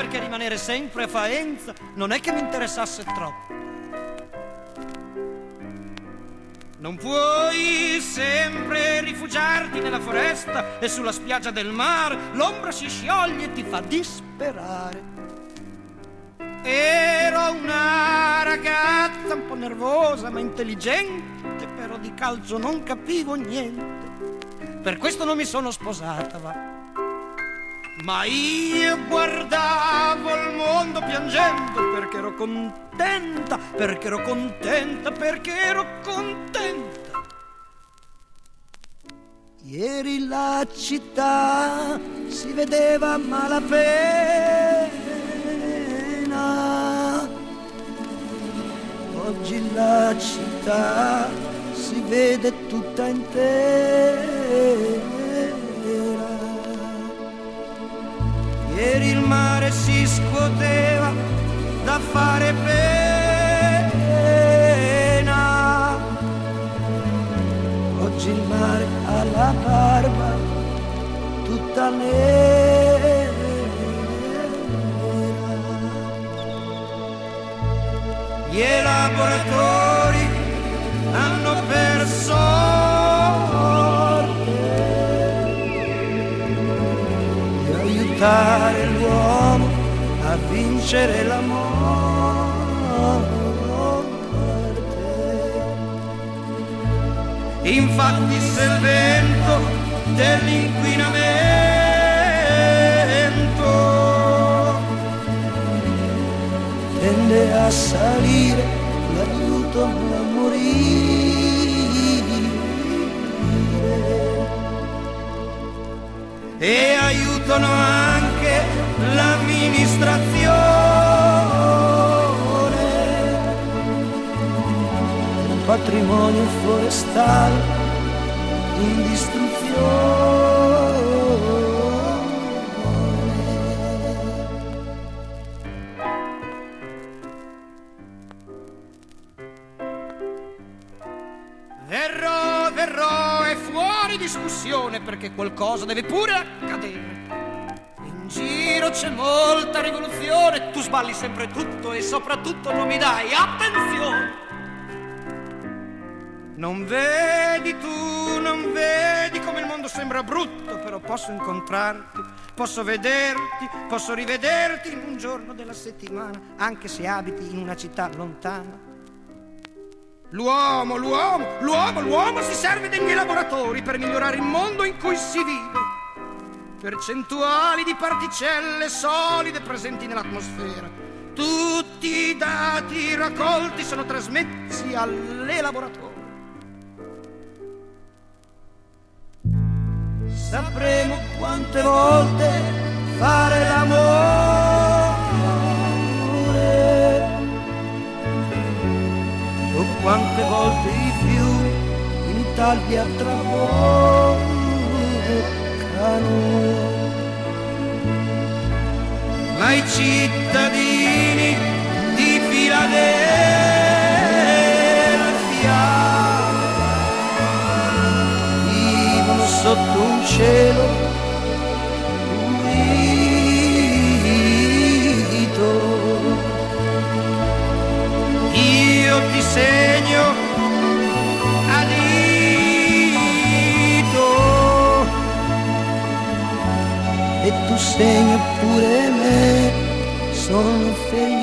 perché rimanere sempre a Faenza non è che mi interessasse troppo. Non puoi sempre rifugiarti nella foresta e sulla spiaggia del mare, l'ombra si scioglie e ti fa disperare. Ero una ragazza un po' nervosa ma intelligente, però di calcio non capivo niente, per questo non mi sono sposata, va. Ma io guardavo il mondo piangendo perché ero contenta, perché ero contenta, perché ero contenta. Ieri la città si vedeva a malapena, oggi la città si vede tutta intera. Ieri il mare si scuoteva da fare pena, oggi il mare ha la barba tutta nera. Gli elaboratori hanno perso l'uomo a vincere la morte. Infatti se il vento dell'inquinamento tende a salire, l'aiuto a morire e aiutano anche l'amministrazione, il patrimonio forestale in distruzione. Verrò, è fuori discussione perché qualcosa deve pure accadere. In giro c'è molta rivoluzione, tu sballi sempre tutto e soprattutto non mi dai attenzione. Non vedi tu, non vedi come il mondo sembra brutto, però posso incontrarti, posso vederti, posso rivederti in un giorno della settimana, anche se abiti in una città lontana. L'uomo si serve degli elaboratori per migliorare il mondo in cui si vive. Percentuali di particelle solide presenti nell'atmosfera. Tutti i dati raccolti sono trasmessi all'elaboratore. Sapremo quante volte fare l'amore o quante volte i fiumi in Italia traboccano. Ma i cittadini di Filadelfia vivono sotto un cielo pulito. Io ti segno a dito e tu segni pure me, sono felice.